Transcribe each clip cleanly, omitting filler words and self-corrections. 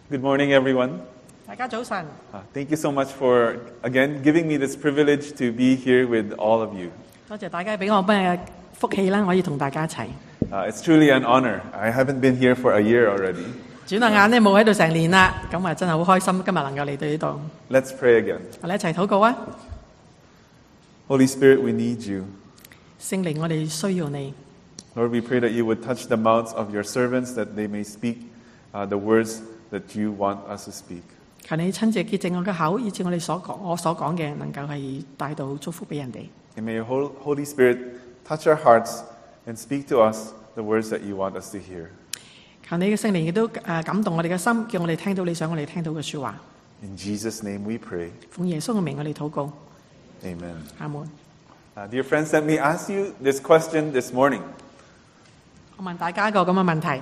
Good morning, everyone. 大家早晨， Thank you so much for, again, giving me this privilege to be here with all of you. 多謝大家俾我咩福氣啦，可以同大家一齊。 It's truly an honor. I haven't been here for a year already. 轉下眼咧冇喺度成年啦，咁啊真係好開心，今日能夠嚟到呢度， Let's pray again. 我哋一齊禱告啊！ Holy Spirit, we need you. 聖靈，我哋需要你， Lord, we pray that you would touch the mouths of your servants, that they may speak the words that you want us to speak. 求你親自潔淨我嘅口，以致我哋我所講嘅能夠係帶到祝福俾人哋。 And may your Holy Spirit touch our hearts and speak to us the words that you want us to hear. 求你嘅聖靈亦都感動我哋嘅心，叫我哋聽到你想我哋聽到嘅説話。 In Jesus' name we pray. 奉耶穌嘅名，我哋禱告。 Amen. 阿門。 Dear friends, let me ask you this question this morning. 我問大家一個咁嘅問題。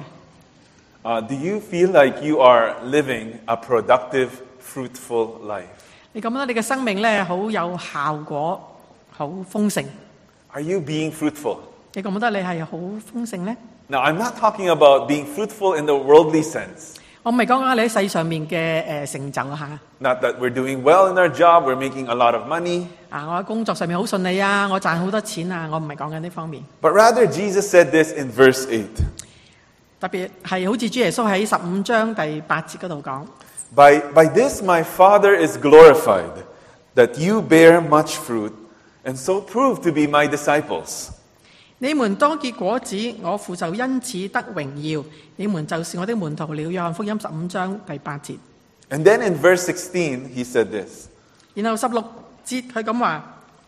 Do you feel like you are living a productive, fruitful life? 你覺得你嘅生命咧好有效果，好豐盛？ Are you being fruitful? 你覺得你係好豐盛呢？ Now, I'm not talking about being fruitful in the worldly sense. 我唔係講緊你喺世上面嘅成就嚇。 Not that we're doing well in our job, we're making a lot of money. 我喺工作上面好順利啊，我賺好多錢啊，我唔係講緊呢方面。 But rather, Jesus said this in verse 8. 特別係好似主耶穌喺15章第8節嗰度講。 By this my Father is glorified, that you bear much fruit, and so prove to be my disciples. 你們多結果子，我父就因此得榮耀。你們就是我的門徒了。約翰福音15章第8節。 And then in verse 16, he said this. 然後16節佢咁話：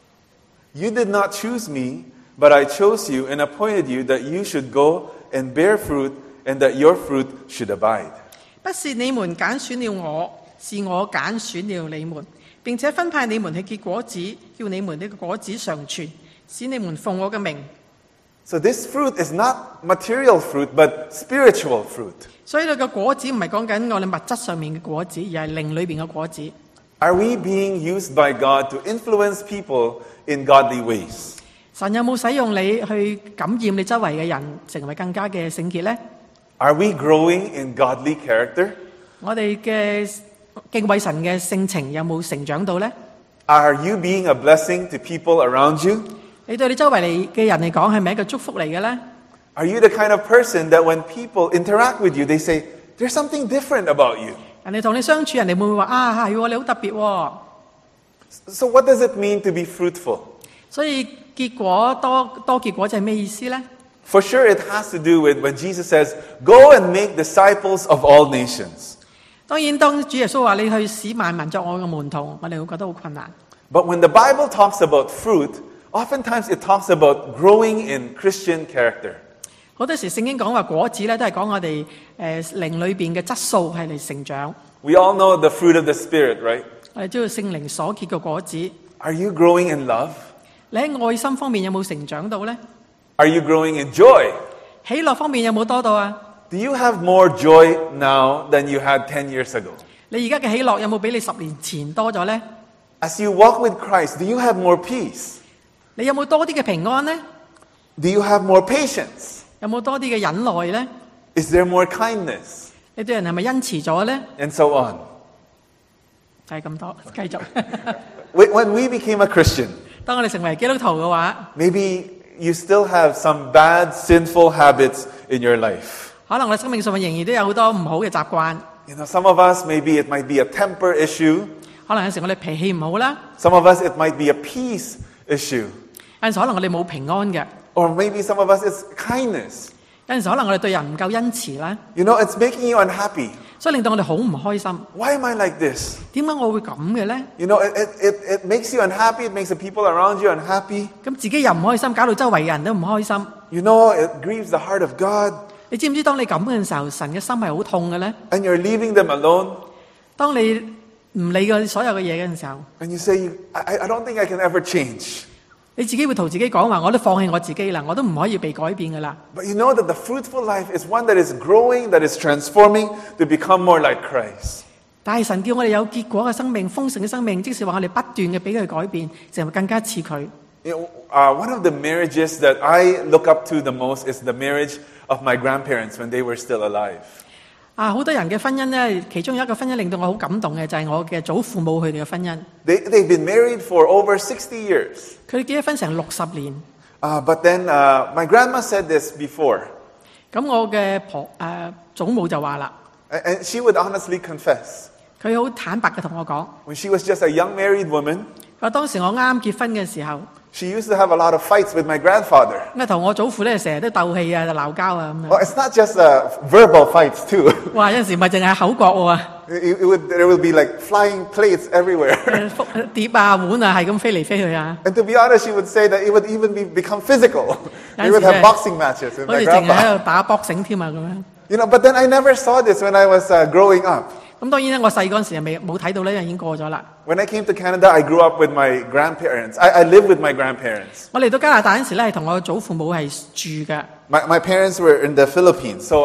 You did not choose me, but I chose you and appointed you that you should go and bear fruit, and that your fruit should abide. 不是你們揀選了我，是我揀選了你們，並且分派你們去結果子，叫你們的果子常存，使你們奉我嘅名。 So this fruit is not material fruit, but spiritual fruit. 所以你嘅果子唔係講緊我哋物質上面嘅果子，而係靈裏邊嘅果子。 Are we being used by God to influence people in godly ways? 神有冇使用你去感染你周圍嘅人，成為更加嘅聖潔呢？ Are we growing in godly character? 我哋嘅敬畏神嘅性情有冇成長到呢？ Are you being a blessing to people around you? 你對你周圍嘅人嚟講係咪一個祝福嚟嘅呢？ Are you the kind of person that when people interact with you, they say, there's something different about you? 人哋同你相處，人哋會唔會話啊係喎，你好特別喎？ So what does it mean to be fruitful? 所以結果多結果就係咩意思呢？ For sure, it has to do with when Jesus says, go and make disciples of all nations. 當然，當主耶穌話你去使萬民作我嘅門徒，我哋會覺得好困難。 But when the Bible talks about fruit, oftentimes it talks about growing in Christian character. 好多時聖經講話果子咧，都係講我哋靈裏邊嘅質素係嚟成長。 We all know the fruit of the Spirit, right? 我哋知道聖靈所結嘅果子。 Are you growing in love? 你喺愛心方面有冇成長到呢？ Are you growing in joy? 喜樂方面有冇多到啊？ Do you have more joy now than you had 10 years ago? 你而家嘅喜樂有冇比你10年前多咗呢？ As you walk with Christ, do you have more peace? 你有冇多啲嘅平安呢？ Do you have more patience? 有冇多啲嘅忍耐呢？ Is there more kindness? 你對人係咪恩慈咗呢？ And so on. 就係咁多，繼續。 When we became a Christian, 當我哋成為基督徒嘅話， maybe you still have some bad, sinful habits in your life. 可能我哋生命上面仍然都有好多唔好嘅習慣。 You know, some of us, maybe it might be a temper issue. 可能有時我哋脾氣唔好啦， Some of us, it might be a peace issue. 有陣時可能我哋冇平安嘅， Or maybe some of us, it's kindness. 有陣時可能我哋對人唔夠恩慈啦， You know, it's making you unhappy. 所以令到我哋好唔開心。 Why am I like this? 點解我會咁嘅呢？ You know, it makes you unhappy. It makes the people around you unhappy. 咁自己又唔開心，搞到周圍嘅人都唔開心。 You know, it grieves the heart of God. 你知唔知當你咁嘅時候，神嘅心係好痛嘅呢？ And you're leaving them alone. 當你唔理佢所有嘅嘢嘅時候， And you say, I don't think I can ever change. 你自己會同自己講話，我都放棄我自己啦，我都唔可以被改變噶啦。 But you know that the fruitful life is one that is growing, that is transforming to become more like Christ. 但係神叫我哋有結果嘅生命、豐盛嘅生命，即是話我哋不斷嘅俾佢改變，成為更加似佢。 You know, one of the marriages that I look up to the most is the marriage of my grandparents when they were still alive. 好多人嘅婚姻咧，其中有一個婚姻令到我好感動嘅，就係我嘅祖父母佢哋嘅婚姻。 They've been married for over 60 years. 佢哋結咗婚成60年。 But then my grandma said this before. 咁我嘅祖母就話啦， And she would honestly confess. 佢好坦白嘅同我講， When she was just a young married woman, 佢話當時我啱結婚嘅時候， she used to have a lot of fights with my grandfather. 咁同我祖父咧成日都鬥氣啊、鬧交啊咁樣。 Well, it's not just verbal fights too. 哇！有陣時咪淨係口角喎， There would be like flying plates everywhere. 碟啊、碗啊係咁飛嚟飛去啊。 And to be honest, she would say that it would even become physical. They would have boxing matches with 好 my 似淨係 grandpa. 喺度打搏繩添啊咁樣。 You know, but then I never saw this when I was growing up. 咁當然咧，我細嗰陣時冇睇到咧，因為已經過咗啦。 When I came to Canada, I grew up with my grandparents. I lived with my grandparents. 我嚟到加拿大嗰陣時咧，係同我祖父母係住嘅。 My parents were in the Philippines, so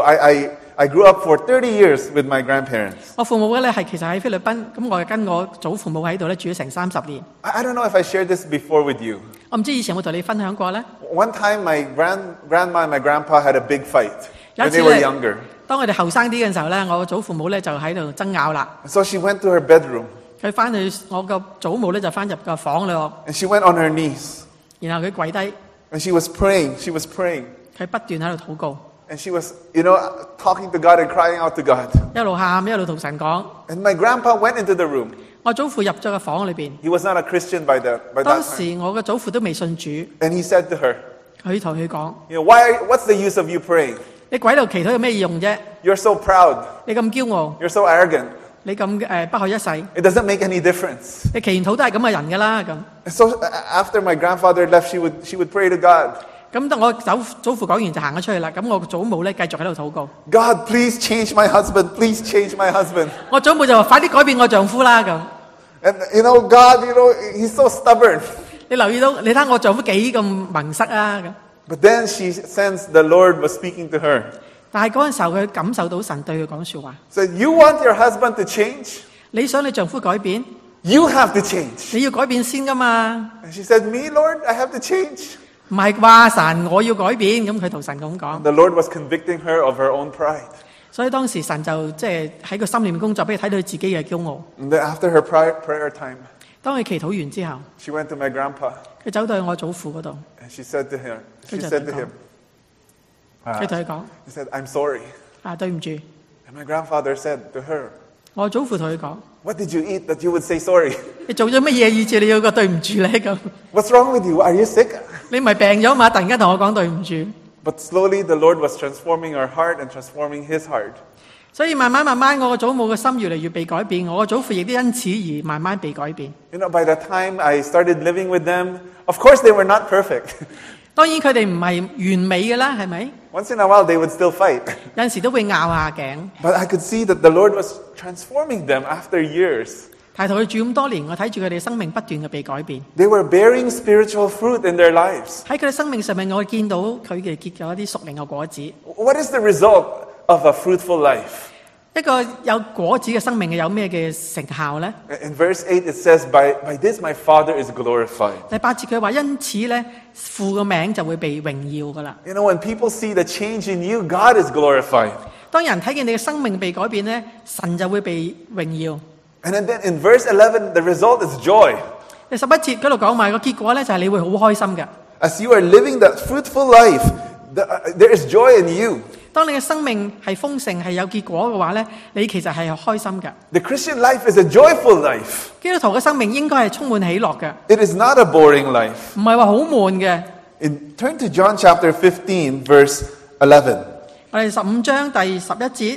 I grew up for 30 years with my grandparents. 我父母咧係其實喺菲律賓，咁我跟我祖父母喺度咧住咗成30年。 I don't know if I shared this before with you. 我唔知以前有冇同你分享過咧。 One time, my grandma and my grandpa had a big fight 有 when 一次 they were 咧， younger. 當佢哋後生啲嘅時候咧，我祖父母咧就喺度爭拗啦。 So she went to her bedroom 佢翻去我個祖母咧就翻入個房裏喎， and she went on her knees 然後佢跪低， and she was praying. She was praying 佢不斷喺度禱告， and she was, talking to God and crying out to God. 一路喊一路同神講。 And my grandpa went into the room. 我祖父入咗個房裏邊， He was not a Christian by that 當 time. 時我嘅祖父都未信主， And he said to her, 佢同佢講： what's the use of you praying? 你跪喺度祈禱有咩用啫？ You're so proud. 你咁驕傲， You're so arrogant. 你咁不可一世， It doesn't make any difference. 你祈完禱都係咁嘅人㗎啦咁。 And so after my grandfather left, she would pray to God. 咁當我祖父講完就行咗出去啦。咁我祖母咧繼續喺度禱告。 God, please change my husband. Please change my husband. 我祖母就話：快啲改變我丈夫啦咁。 And God, he's so stubborn. 你留意到，你睇我丈夫幾咁萌塞啊咁。 But then she sensed the Lord was speaking to her. 但係嗰陣時候佢感受到神對佢講説話。 Said, you want your husband to change? 你想你丈夫改變， You have to change. 你要改變先㗎嘛。 And she said, me, Lord, I have to change. 唔係話神我要改變，咁佢同神咁講。 The Lord was convicting her of her own pride. 所以當時神就即係喺個心裏面工作，俾佢睇到佢自己嘅驕傲。 And then after her prayer time, 當佢祈禱完之後， she went to my grandpa 佢走到去我祖父嗰度， and she said to him, 佢同佢講： he said, I'm sorry. 對唔住。 And my grandfather said to her, 我祖父同佢講： what did you eat that you would say sorry? 你做咗乜嘢以至你要個對唔住咧咁？ What's wrong with you? Are you sick? 你唔係病咗嘛？突然間同我講對唔住。 But slowly the Lord was transforming our heart and transforming his heart. 所以慢慢，我個祖母嘅心越嚟越被改變，我個祖父亦都因此而慢慢被改變。 By the time I started living with them, of course they were not perfect. 當然佢哋唔係完美嘅啦，係咪？ Once in a while they would still fight. 有陣時都會拗下頸。 But I could see that the Lord was transforming them after years. 但係同佢住咁多年，我睇住佢哋生命不斷嘅被改變。 They were bearing spiritual fruit in their lives. 喺佢哋生命上面，我見到佢哋結咗一啲屬靈嘅果子。 What is the result of a fruitful life? 一個有果子嘅生命有咩嘅成效呢？ In verse 8 it says, by this my Father is glorified. 第8節佢話：因此咧，父嘅名就會被榮耀噶啦。 When people see the change in you, God is glorified. 當人睇見你嘅生命被改變咧，神就會被榮耀。 And then in verse 11, the result is joy. 第11節嗰度講埋個結果咧，就係你會好開心嘅。 As you are living that fruitful life, there is joy in you. 當你嘅生命係豐盛係有結果嘅話咧，你其實係開心嘅。 The Christian life is a joyful life. 基督徒嘅生命應該係充滿喜樂嘅， It is not a boring life. 唔係話好悶嘅。 Turn to John chapter 15, verse 11. 我哋15章第11節，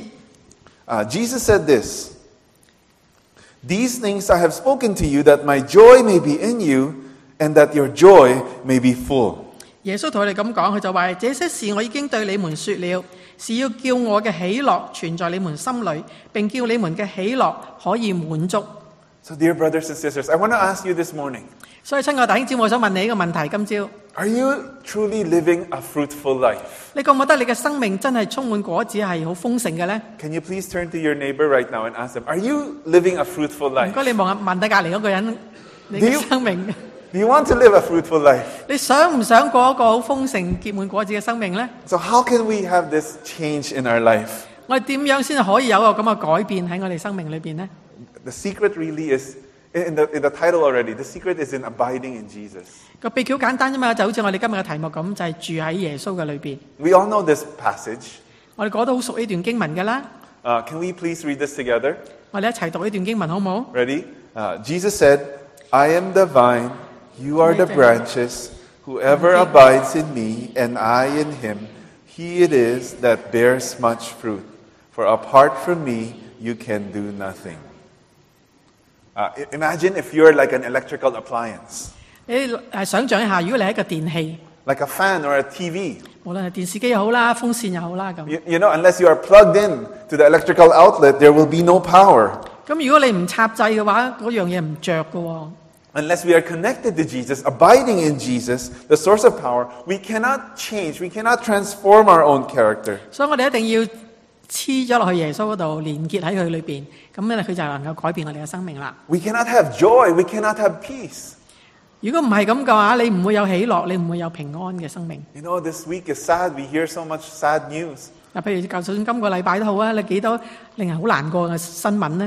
Jesus said this, These things I have spoken to you, that my joy may be in you, and that your joy may be full. 耶穌同我哋咁講，佢就話：這些事我已經對你們說了，是要叫我嘅喜樂存在你們心裏，並叫你們嘅喜樂可以滿足。 So dear brothers and sisters, I want to ask you this morning, 所以親愛弟兄姊妹，我想問你一個問題：今朝 are you truly living a fruitful life? 你覺唔覺得你嘅生命真係充滿果子，係好豐盛嘅呢？ Can you please turn to your neighbor right now and ask them, are you living a fruitful 唔 life? 該，你望下問下隔離嗰個人，你嘅生命， Do you want to live a fruitful life? 你想唔想過一個好豐盛、結滿果子嘅生命呢？ So how can we have this change in our life? 我哋點樣先可以有個咁嘅改變喺我哋生命裏邊呢？ The secret really is in the title already. The secret is in abiding in Jesus. 個秘訣好簡單啫嘛，就好似我哋今日嘅題目咁，就係住喺耶穌嘅裏邊。 We all know this passage. 我哋講得好熟呢段經文㗎啦， Can we please read this together? 我哋一齊讀呢段經文好唔好？ Ready? Jesus said, I am the vine, you are the branches. Whoever abides in me and I in him, he it is that bears much fruit. For apart from me, you can do nothing. Imagine if you're like an electrical appliance, 你想象一下，如果你係一個電器， like a fan or a TV. 無論係電視機又好啦，風扇又好啦咁。 You know, unless you are plugged in to the electrical outlet, there will be no power. 咁如果你唔插掣嘅話，嗰樣嘢唔着嘅喎。 Unless we are connected to Jesus, abiding in Jesus, the source of power, we cannot change, we cannot transform our own character. 所以我哋一定要黐咗落去耶穌嗰度，連結喺佢裏邊，咁咧佢就能夠改變我哋嘅生命啦。 We cannot have joy, we cannot have peace. 如果唔係咁嘅話，你唔會有喜樂，你唔會有平安嘅生命。 You know, this week is sad. We hear so much sad news. 嗱，譬如就算今個禮拜都好啊，你幾多令人好難過嘅新聞呢？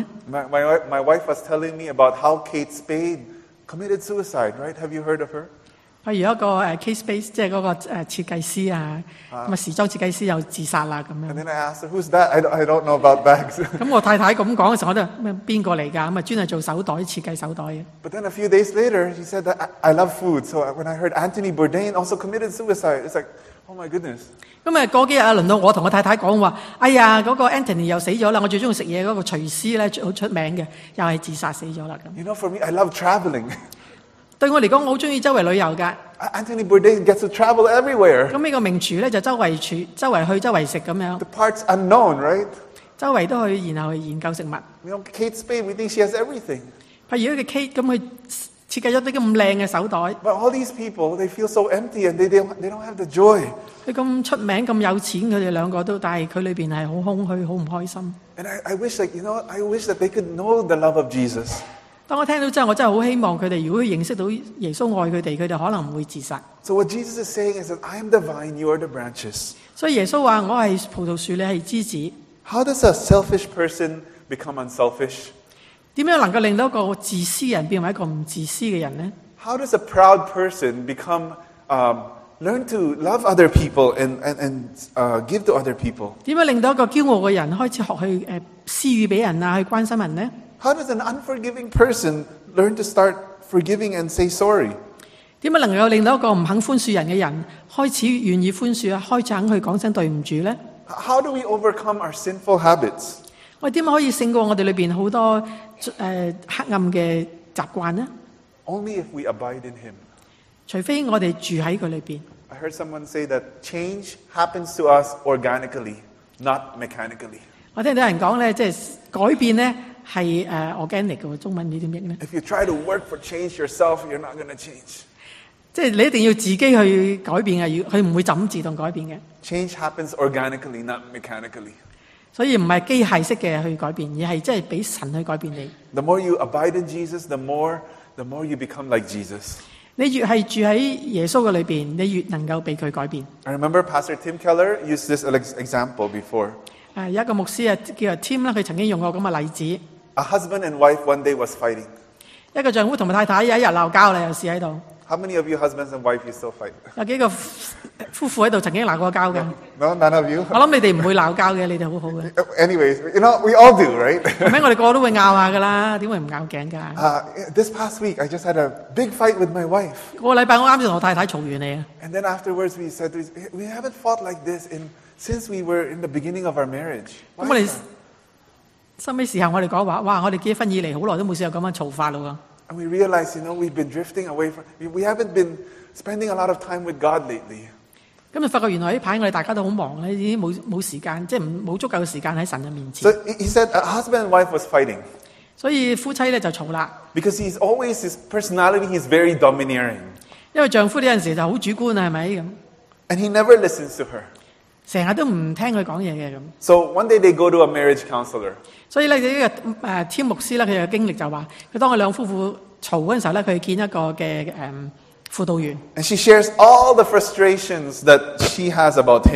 My wife was telling me about how Kate Spade committed suicide, right? Have you heard of her? 譬如一個Kate Spade，即係嗰個設計師啊，咁啊時裝設計師又自殺啦咁 And 樣。 then I asked her, who's that? I don't know about bags. 咁我太太咁講嘅時候，我都咩邊個嚟㗎？咁啊專係做手袋設計手袋嘅。 But then a few days later, she said that I love food. So when I heard Anthony Bourdain also committed suicide, it's like, oh my goodness. 咁啊過幾日啊，輪到我同我太太講話，哎呀嗰個 Anthony 又死咗啦！我最中意食嘢嗰個廚師咧好出名嘅，又係自殺死咗啦咁。 You know, for me, I love traveling. 對我嚟講，我好中意周圍旅遊㗎。 Anthony Bourdain gets to travel everywhere. 咁呢個名廚咧就周圍去、周圍食咁樣， The part's unknown, right? 周圍都去，然後去研究食物。 You know, Kate Spade, we think she has everything. 譬如一個 Kate 咁，佢設計咗啲咁靚嘅手袋。 But all these people, they feel so empty and they don't have the joy. 佢咁出名、咁有錢，佢哋兩個都，但係佢裏邊係好空虛、好唔開心。 And I wish, like, you know, I wish that they could know the love of Jesus. 當我聽到之後，我真係好希望佢哋，如果認識到耶穌愛佢哋，佢哋可能唔會自殺。 So what Jesus is saying is that I am the vine, you are the branches. 所以耶穌話：我係葡萄樹，你係枝子。 How does a selfish person become unselfish? 點樣能夠令到一個自私人變為一個唔自私嘅人呢？ How does a proud person learn to love other people and give to other people? 點樣令到一個驕傲嘅人開始學去施予俾人啊，去關心人呢？ How does an unforgiving person learn to start forgiving and say sorry? 點樣能夠令到一個唔肯寬恕人嘅人開始願意寬恕啊，開始肯去講聲對唔住呢？ How do we overcome our sinful habits? 我哋點樣可以勝過我哋裏邊好多黑暗嘅習慣呢？ Only if we abide in Him. 除非我哋住喺佢裏邊。 I heard someone say that change happens to us organically, not mechanically. 我聽到人講咧，即係改變咧係organic 嘅喎，中文你點譯咧？ If you try to work for change yourself, you're not going to change. 即係你一定要自己去改變嘅，佢唔會就咁自動改變嘅。 Change happens organically, not mechanically. 所以唔係機械式嘅去改變，而係即係俾神去改變你。 The more you abide in Jesus, the more you become like Jesus. 你越係住喺耶穌嘅裏邊，你越能夠被佢改變。 I remember Pastor Tim Keller used this example before. 有一個牧師啊，叫做 Tim 啦，佢曾經用過咁嘅例子。 A husband and wife one day was fighting. 一個丈夫同埋太太有一日鬧交啦，有事喺度。 How many of you husbands and wife you still fight? 有幾個夫婦喺度曾經鬧過交嘅。 No, none of you. 我諗你哋唔會鬧交嘅，你哋好好嘅。 Anyways, you know, we all do, right? 係咪我哋個個都會拗下噶啦？點會唔拗頸㗎？ This past week, I just had a big fight with my wife. 個禮拜我啱先同我太太嘈完你啊。 And then afterwards, we said, we haven't fought like this since we were in the beginning of our marriage. 咁我哋收尾時候我哋講話，哇！我哋結婚以嚟好耐都冇試過咁樣嘈法咯。 And we realized, you know, we've been drifting away from, we haven't been spending a lot of time with God lately. 咁就發覺原來呢排我哋大家都好忙咧，已經冇時間，即係冇足夠嘅時間喺神嘅面前。 So he said a husband and wife was fighting 所以夫妻咧就嘈啦， because his personality, he's very domineering. 因為丈夫呢陣時就好主觀啊，係咪咁？ And he never listens to her. 成日都唔聽佢講嘢嘅咁。 So one day they go to a marriage counselor. 所以咧呢個天牧師咧，佢嘅經歷就話，佢當佢兩夫婦嘈嗰陣時候咧，佢見一個嘅輔導員。 And she shares all the frustrations that she has about him.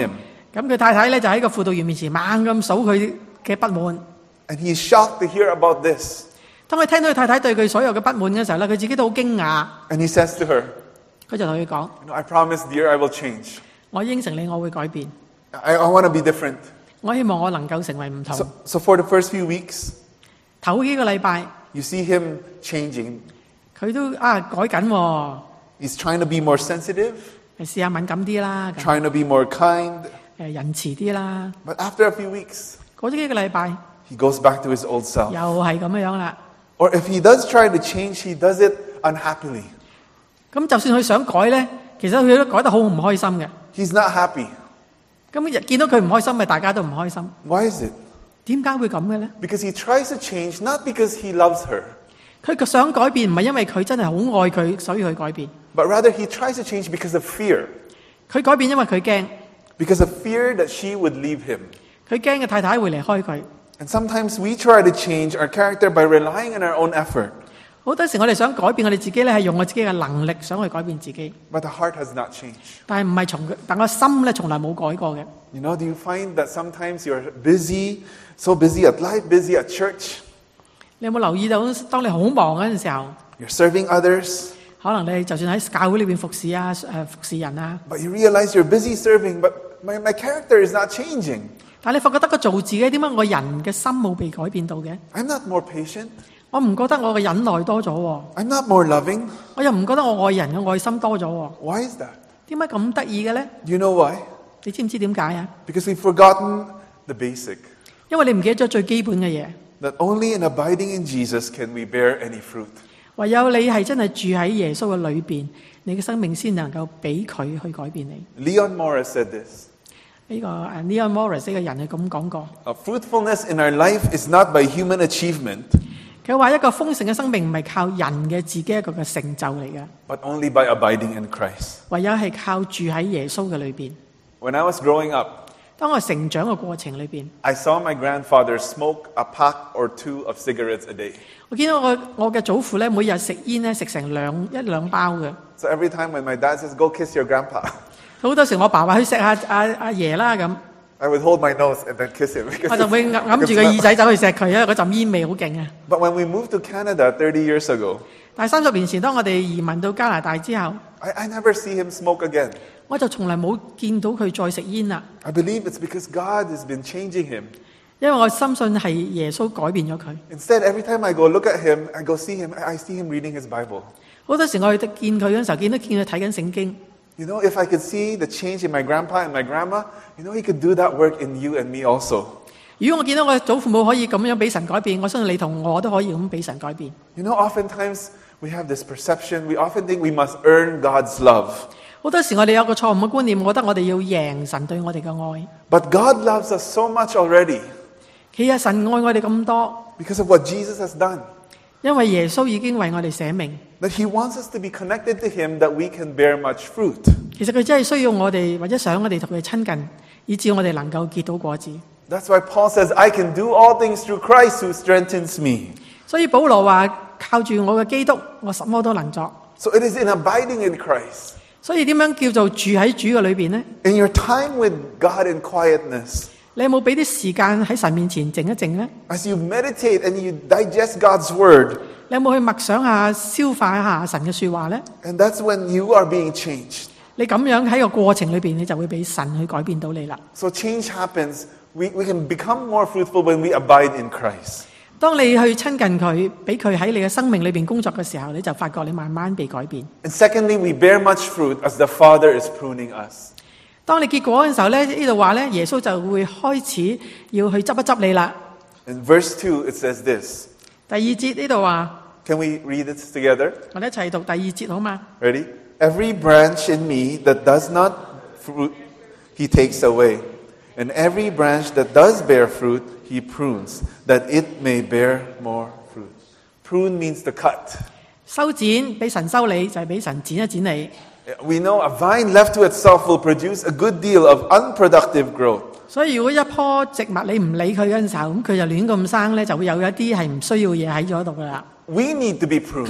咁佢太太咧就喺個輔導員面前猛咁數佢嘅不滿。 And he's shocked to hear about this. 當佢聽到佢太太對佢所有嘅不滿嘅時候咧，佢自己都好驚訝。 And he says to her, 佢就同佢講： I promise, dear, I will change. 我應承你，我會改變。 I want to be different. 我希望我能夠成為唔同。 So for the first few weeks, 頭幾個禮拜， you see him changing. 佢都改緊喎。 He's trying to be more sensitive, 試下敏感啲啦， trying to be more kind. 仁慈啲啦。 But after a few weeks, 過咗幾個禮拜， he goes back to his old self. 又係咁樣啦。 Or if he does try to change, he does it unhappily. 咁就算佢想改咧，其實佢都改得好唔開心嘅。 He's not happy. 咁見到佢唔開心，咪大家都唔開心。 Why is it? 點解會咁嘅咧？ Because he tries to change not because he loves her, 佢想改變唔係因為佢真係好愛佢，所以佢改變。 but rather he tries to change because of fear. 佢改變因為佢驚， Because of fear that she would leave him. 佢驚嘅太太會離開佢。 And sometimes we try to change our character by relying on our own effort, 好多時我哋想改變我哋自己咧，係用我自己嘅能力想去改變自己， but the heart has not changed. 但係唔係但個心咧從來冇改過嘅。 You know, do you find that sometimes you're busy, so busy at life, busy at church, 你有冇留意到，當你好忙嗰陣時候， you're serving others, 可能你就算喺教會裏邊服侍啊，服侍人啊， but you realize you're busy serving, but my character is not changing. 但係你發覺得個做自己，點解我人嘅心冇被改變到嘅？ I'm not more patient. 我唔覺得我嘅忍耐多咗喎， I'm not more loving. 我又唔覺得我愛人嘅愛心多咗喎。 Why is that? 點解咁得意嘅咧？ Do you know why? 你知唔知點解啊？ Because we've forgotten the basic. 因為你唔記得咗最基本嘅嘢， That only in abiding in Jesus can we bear any fruit. 唯有你係真係住喺耶穌嘅裏邊，你嘅生命先能夠俾佢去改變你。 Leon Morris said this. 呢個Leon Morris 呢個人係咁講過， Fruitfulness in our life is not by human achievement, 佢話一個豐盛嘅生命唔係靠人嘅自己一個嘅成就嚟嘅， but only by abiding in Christ. 唯有係靠住喺耶穌嘅裏邊。 When I was growing up, 當我成長嘅過程裏邊， I saw my grandfather smoke a pack or two of cigarettes a day. 我見到我嘅祖父咧，每日食煙咧食成一兩包嘅。 So every time when my dad says, "Go kiss your grandpa," 好多時我爸話去錫下阿爺啦咁， I would hold my nose and then kiss him. 我就會揞住個耳仔走去錫佢，因為嗰陣煙味好勁啊！ But when we moved to Canada 30 years ago, 但係30年前，當我哋移民到加拿大之後， I never see him smoke again. 我就從來冇見到佢再食煙啦。 I believe it's because God has been changing him. 因為我深信係耶穌改變咗佢。 Instead, every time I go look at him, I go see him, I see him reading his Bible. 好多時我去見佢嗰陣時候，見佢睇緊聖經。 You know, if I could see the change in my grandpa and my grandma, you know, he could do that work in you and me also. 如果我見到我祖父母可以咁樣俾神改變，我相信你同我都可以咁俾神改變。 You know, oftentimes we have this perception, we often think we must earn God's love. 好多時我哋有個錯誤嘅觀念，我覺得我哋要贏神對我哋嘅愛。 But God loves us so much already 其實神愛我哋咁多， because of what Jesus has done. 因為耶穌已經為我哋捨命。 That he wants us to be connected to him that we can bear much fruit. 其實佢真係需要我哋，或者想我哋同佢親近，以致我哋能夠結到果子。 That's why Paul says, I can do all things through Christ who strengthens me. 所以保羅話：靠住我嘅基督，我什麼都能作。 So it is in abiding in Christ, 所以點樣叫做住喺主嘅裏邊呢？ in your time with God in quietness, 你有冇俾啲時間喺神面前靜一靜呢？ as you meditate and you digest God's word, 你有冇去默想下、消化一下神嘅說話呢？ and that's when you are being changed. 你咁樣喺個過程裏邊，你就會俾神去改變到你啦。 So change happens. We can become more fruitful when we abide in Christ. 當你去親近佢，俾佢喺你嘅生命裏邊工作嘅時候，你就發覺你慢慢被改變。 And secondly, we bear much fruit as the Father is pruning us. 當你結果嘅時候咧，呢度話咧，耶穌就會開始要去執一執你啦。 In verse 2, it says this. 第2節呢度話， Can we read this together? 我哋一齊讀第2節好嘛？ Ready? Every branch in me that does not fruit, he takes away. And every branch that does bear fruit, he prunes, that it may bear more fruit. Prune means to cut. 修剪，俾神修理，就係俾神剪一剪你。 We know a vine left to itself will produce a good deal of unproductive growth. 所以如果一棵植物你唔理佢嗰陣時候，咁佢就亂咁生咧，就會有一啲係唔需要嘢喺咗度噶啦。 We need to be pruned.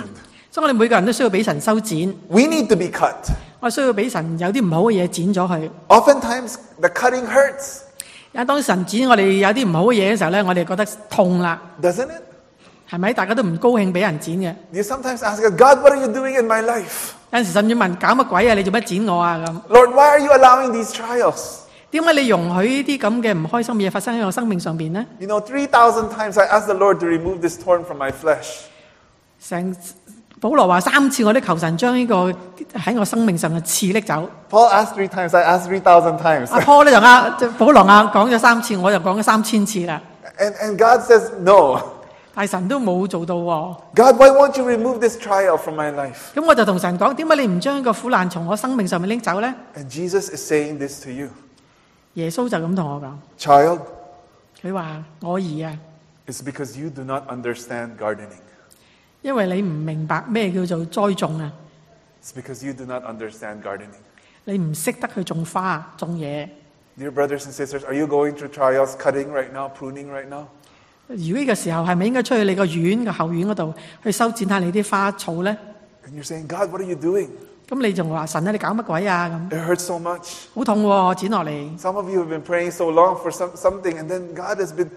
所以我哋每個人都需要俾神修剪， We need to be cut. 我需要俾神有啲唔好嘅嘢剪咗佢。 Oftentimes, the cutting hurts, 因為當神剪我哋有啲唔好嘅嘢嘅時候咧，我哋覺得痛啦， doesn't it? 係咪？大家都唔高興俾人剪嘅。 You sometimes ask God, what are you doing in my life? 有陣時甚至問搞乜鬼啊？你做乜剪我啊？咁 Lord, why are you allowing these trials? 點解你容許呢啲咁嘅唔開心嘅嘢發生喺我生命上邊呢？ You know, 3,000 times I asked the Lord to remove this thorn from my flesh. 成保羅話3次我都求神將呢個喺我生命上嘅刺拎走。 Paul asked 3 times, I asked 3,000 times. 阿坡咧就保羅講咗3次，我就講咗3000次啦。 And God says, no. 但係神都冇做到喎。 God, why won't you remove this trial from my life? 咁我就同神講：點解你唔將呢個苦難從我生命上面拎走呢？ And Jesus is saying this to you. 耶穌就咁同我講， Child, 佢話：我兒啊， it's because you do not understand gardening. 因為你唔明白咩叫做栽種啊， It's because you do not understand gardening. 你唔識得去種花種嘢。 Dear brothers and sisters, are you going through trials, cutting right now, pruning right now? 如果呢個時候係咪應該出去你個院個後院嗰度去修剪下你啲花草呢？ And you're saying, God, what are you doing? 咁你仲話神啊，你搞乜鬼啊？咁 It hurts so much. 好痛喎，剪落嚟。 Some of you have been praying so long for something, and then God has been,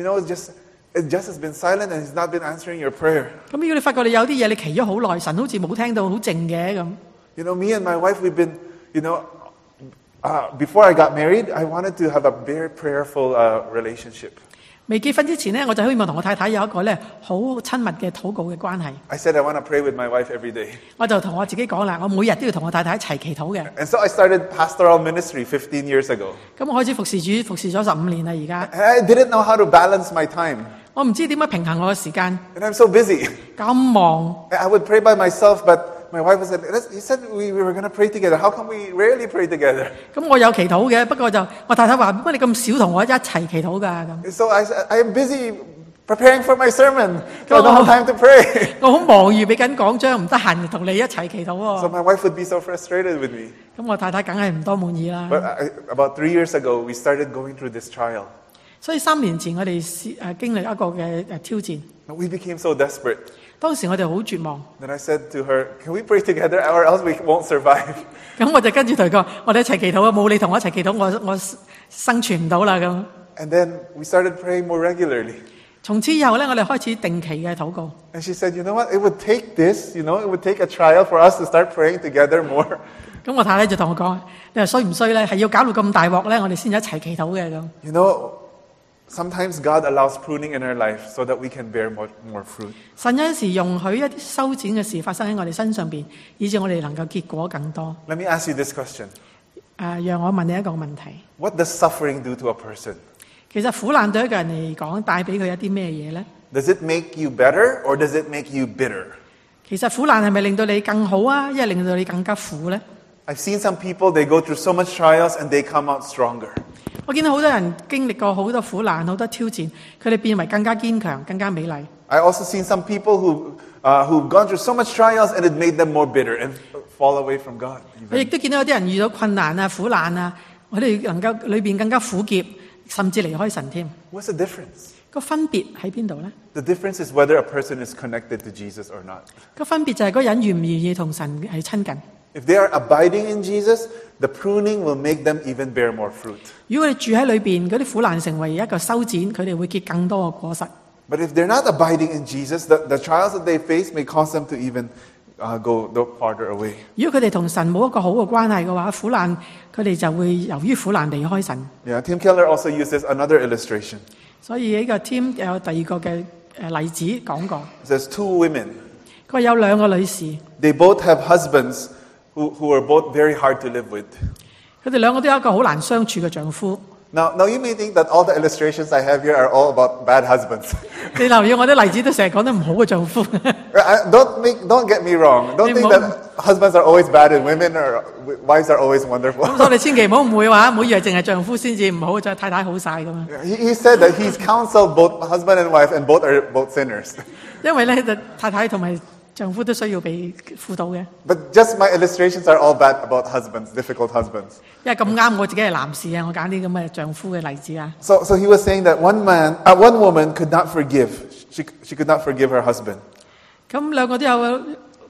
it just has been silent, and He's not been answering your prayer. 咁如果你發覺你有啲嘢你祈咗好耐，神好似冇聽到，好靜嘅咁。 You know, me and my wife, we've been, before I got married, I wanted to have a very prayerful relationship. 未結婚之前呢，我就希望同我太太有一個咧好親密嘅禱告嘅關係。 I said I want to pray with my wife every day. 我就同我自己講啦，我每日都要同我太太一齊祈禱嘅。 And so I started pastoral ministry 15 years ago. 咁我開始服侍主，服侍咗15年啦，而家 And I didn't know how to balance my time. 我唔知點樣平衡我嘅時間， And I'm so busy. 咁忙。 I would pray by myself, but my wife said, he said we were going to pray together. How come we rarely pray together? 咁我有祈禱嘅，不過就我太太話：點解你咁少同我一齊祈禱㗎？咁 And so I said, I am busy preparing for my sermon, so I don't have time to pray. 我好忙預備緊講章，唔得閒同你一齊祈禱 So 喎。 my wife would be so frustrated with me. 咁我太太梗係唔多滿意啦。 But about 3 years ago, we started going through this trial. 所以3年前我哋經歷一個嘅挑戰， We became so desperate. 當時我哋好絕望。 Then I said to her, can we pray together or else we won't survive? 咁我就跟住同佢講：我哋一齊祈禱啊！冇你同我一齊祈禱，我生存唔到啦咁。 And then we started praying more regularly. 從此以後咧，我哋開始定期嘅禱告。 And she said, you know what? It would take this, it would take a trial for us to start praying together more. 咁我太太就同我講：你話衰唔衰咧？係要搞到咁大鑊咧，我哋先一齊祈禱嘅咁。 Sometimes God allows pruning in our life so that we can bear more fruit. 神有陣時容許一啲修剪嘅事發生喺我哋身上邊，以致我哋能夠結果更多。 Let me ask you this question. 讓我問你一個問題： What does suffering do to a person? 其實苦難對一個人嚟講，帶俾佢一啲咩嘢咧？ Does it make you better or does it make you bitter? 其實苦難係咪令到你更好啊？一係令到你更加苦咧？ I've seen some people, they go through so much trials and they come out stronger. 我見到好多人經歷過好多苦難、好多挑戰，佢哋變為更加堅強、更加美麗。 I also seen some people who've gone through so much trials and it made them more bitter and fall away from God. 我亦都見到有啲人遇到困難啊、苦難啊，我哋能夠裏邊更加苦澀，甚至離開神添。 What's the difference? 個分別喺邊度呢？ The difference is whether a person is connected to Jesus or not. 個分別就係嗰個人願唔願意同神係親近。 If they are abiding in Jesus, the pruning will make them even bear more fruit. 如果佢哋住喺裏邊，嗰啲苦難成為一個修剪，佢哋會結更多嘅果實。 But if they're not abiding in Jesus, the trials that they face may cause them to even go farther away. 如果佢哋同神冇一個好嘅關係嘅話，苦難佢哋就會由於苦難離開神。 Yeah, Tim Keller also uses another illustration. 所以呢個 Tim 有第二個嘅例子講過， It says 2 women. 佢話有2個女士， They both have husbands who are both very hard to live with. 佢哋2個都有一個好難相處嘅丈夫。 Now you may think that all the illustrations I have here are all about bad husbands. 你留意我啲例子都成日講得唔好嘅丈夫。 Don't get me wrong. Don't think that husbands are always bad and women or wives are always wonderful. 咁所以你千祈唔好誤會話，唔好以為淨係丈夫先至唔好，就太太好晒咁樣。 He said that he's counseled both husband and wife, and both are both sinners. 因為咧，太太同埋丈夫都需要被輔導嘅。 But just my illustrations are all bad about husbands, difficult husbands. 因為咁啱我自己係男士啊，我揀啲咁嘅丈夫嘅例子啊。 So he was saying that one woman could not forgive. She could not forgive her husband. 咁2個都有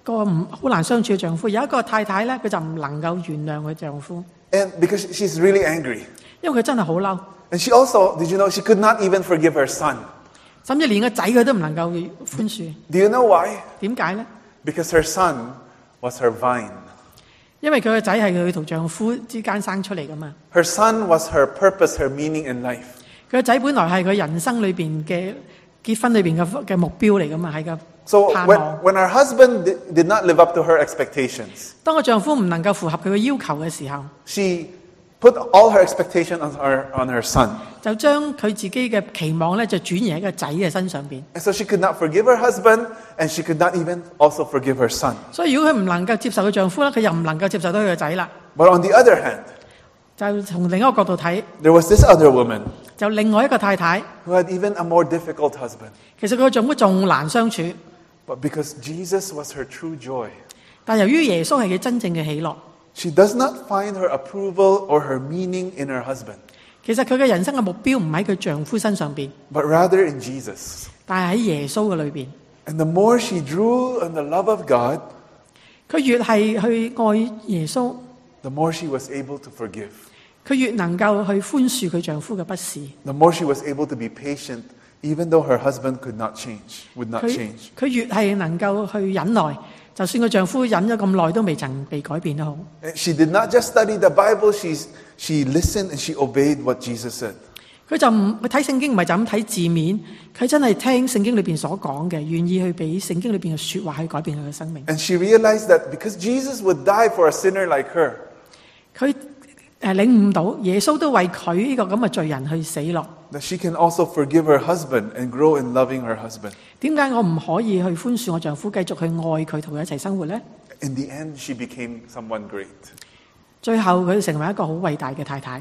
個唔好難相處嘅丈夫，有一個太太咧，佢就唔能夠原諒佢丈夫， And because she's really angry. 因為佢真係好嬲， And she also, did you know, she could not even forgive her son. 甚至連個仔佢都唔能夠寬恕。 Do you know why? 點解咧？ Because her son was her vine. 因為佢個仔係佢同丈夫之間生出嚟噶嘛。 Her son was her purpose, her meaning in life. 佢個仔本來係佢人生裏邊嘅結婚裏邊嘅目標嚟噶嘛，係個 So 盼望。 when her husband did not live up to her expectations, 當個丈夫唔能夠符合佢嘅要求嘅時候， she put all her expectation on her son. 就將佢自己嘅期望咧就轉移喺個仔嘅身上邊。 And so she could not forgive her husband, and she could not even also forgive her son. 所以如果佢唔能夠接受佢丈夫咧，佢又唔能夠接受到佢個仔啦。 But on the other hand, 就從另一個角度睇， there was this other woman 就另外一個太太， who had even a more difficult husband. 其實佢個丈夫仲難相處， But because Jesus was her true joy, 但由於耶穌係佢真正嘅喜樂， she does not find her approval or her meaning in her husband, 其實佢嘅人生嘅目標唔喺佢丈夫身上邊， but rather in Jesus. 但係喺耶穌嘅裏邊。 And the more she drew in the love of God, 佢越係去愛耶穌， the more she was able to forgive. 佢越能夠去寬恕佢丈夫嘅不是。 The more she was able to be patient, even though her husband would not change. 佢越係能夠去忍耐，就算個丈夫忍咗咁耐都未曾被改變都好。 And she did not just study the Bible, she listened and she obeyed what Jesus said. 佢就唔佢睇聖經唔係就咁睇字面，佢真係聽聖經裏邊所講嘅，願意去俾聖經裏邊嘅說話去改變佢嘅生命。 And she realized that because Jesus would die for a sinner like her, 佢領悟到耶穌都為佢呢個咁嘅罪人去死落。 that she can also forgive her husband and grow in loving her husband. 點解我唔可以去寬恕我丈夫，繼續去愛佢，同佢一齊生活呢？ In the end, she became someone great. 最後佢成為一個好偉大嘅太太。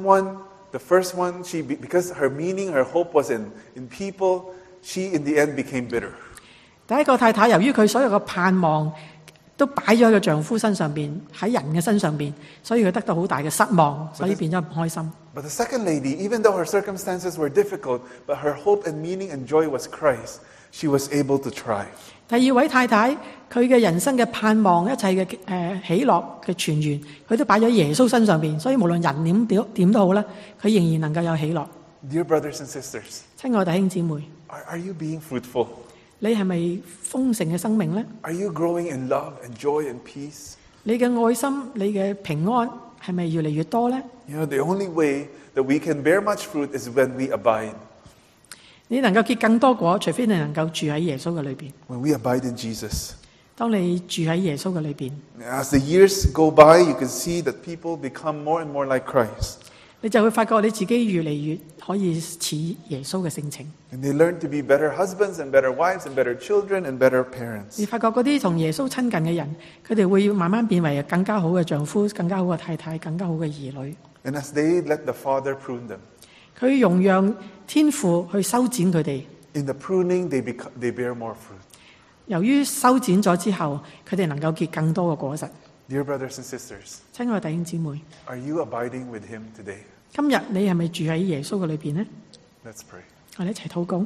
The first one, because her meaning, her hope was in people, she in the end became bitter. 第一個太太由於佢所有嘅盼望都擺咗喺個丈夫身上邊，喺人嘅身上邊，所以佢得到好大嘅失望，所以變咗唔開心。 But the second lady, even though her circumstances were difficult, but her hope and meaning and joy was Christ, she was able to thrive. 第二位太太，佢嘅人生嘅盼望，一切嘅喜樂嘅泉源，佢都擺咗耶穌身上邊，所以無論人點都好咧，佢仍然能夠有喜樂。 Dear brothers and sisters, 親愛弟兄姊妹， are you being fruitful? 你係咪豐盛嘅生命呢？ Are you growing in love and joy and peace? 你嘅愛心、你嘅平安係咪越嚟越多呢？ You know, the only way that we can bear much fruit is when we abide. 你能夠結更多果，除非你能夠住喺耶穌嘅裏邊。 When we abide in Jesus. 當你住喺耶穌嘅裏邊， As the years go by, you can see that people become more and more like Christ. 你就會發覺你自己越嚟越可以似耶穌嘅性情。 And they learn to be better husbands and better wives and better children and better parents. 你發覺嗰啲同耶穌親近嘅人，佢哋會慢慢變為更加好嘅丈夫、更加好嘅太太、更加好嘅兒女。 And as they let the Father prune them, 佢容讓天父去修剪佢哋。 in the pruning, they bear more fruit. 由於修剪咗之後，佢哋能夠結更多嘅果實。 Dear brothers and sisters, 親愛弟兄姊妹， are you abiding with Him today? 今日你係咪住喺耶穌嘅裏邊呢？ Let's pray. 我哋一齊禱告。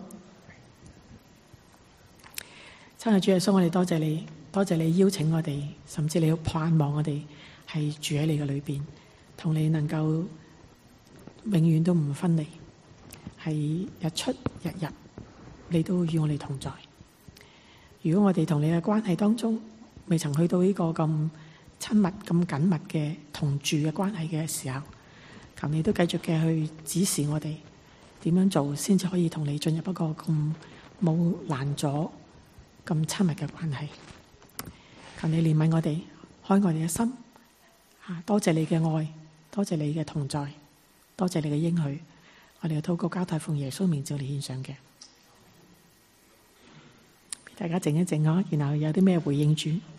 親愛主耶穌，我哋多謝你，多謝你邀請我哋，甚至你好盼望我哋係住喺你嘅裏邊，同你能夠永遠都唔分離，係日出日入，你都與我哋同在。如果我哋同你嘅關係當中未曾去到呢個咁親密、咁緊密嘅同住嘅關係嘅時候，求你都繼續嘅去指示我哋點樣做，先至可以同你進入一個咁冇攔阻、咁親密嘅關係。求你憐憫我哋，開我哋嘅心。多謝你嘅愛，多謝你嘅同在，多謝你嘅應許。我哋嘅禱告交託奉耶穌名召你獻上嘅。大家靜一靜啊，然後有啲咩回應主。